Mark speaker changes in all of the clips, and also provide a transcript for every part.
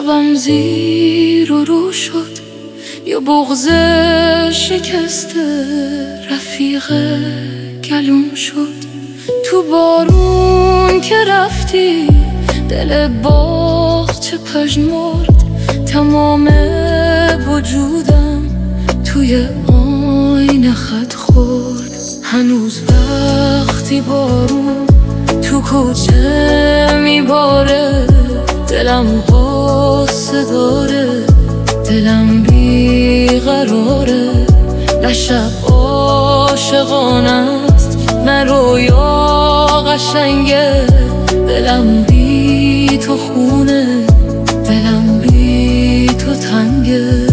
Speaker 1: شبم زیر و رو شد، یا بغض شکسته رفیق گلوم شد. تو بارون که رفتی دل باغچه پژمرد، تمام وجودم توی آینه خط خورد. هنوز وقتی بارون تو کوچه میباره، دلم غصه داره، دلم بیقراره. نه شب عاشقانه است، نه رویا قشنگه. دلم بی تو خونه، دلم بی تو تنگه.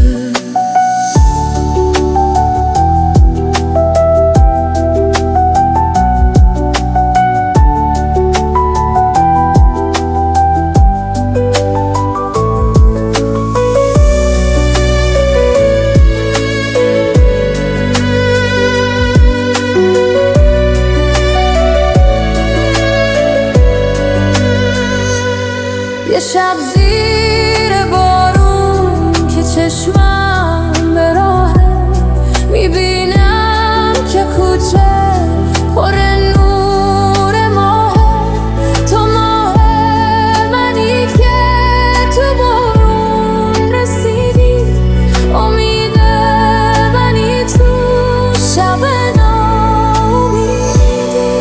Speaker 1: یه شب زیر بارون که چشمم به راهه، میبینم که کوچه پر نور ماهه. تو ماه منی که تو بارون رسیدی، امید منی تو شب ناامیدی.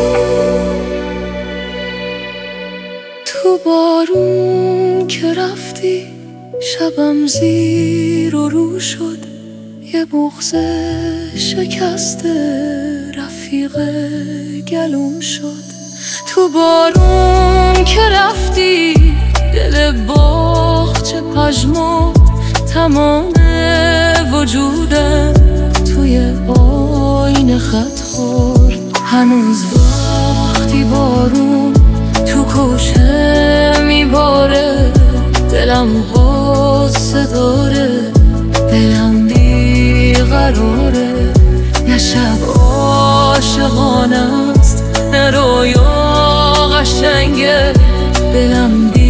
Speaker 1: تو بارون که رفتی شبم زیر و رو شد، یه بغض شکسته رفیق گلوم شد. تو بارون که رفتی دل باغچه پژمرد، تمام وجودم توی آینه خط خورد. هنوز وقتی بارون تو کوچه میباره، دلم غصه داره، دلم بیقراره. نه شب عاشقانه است، نه رویا قشنگه. دلم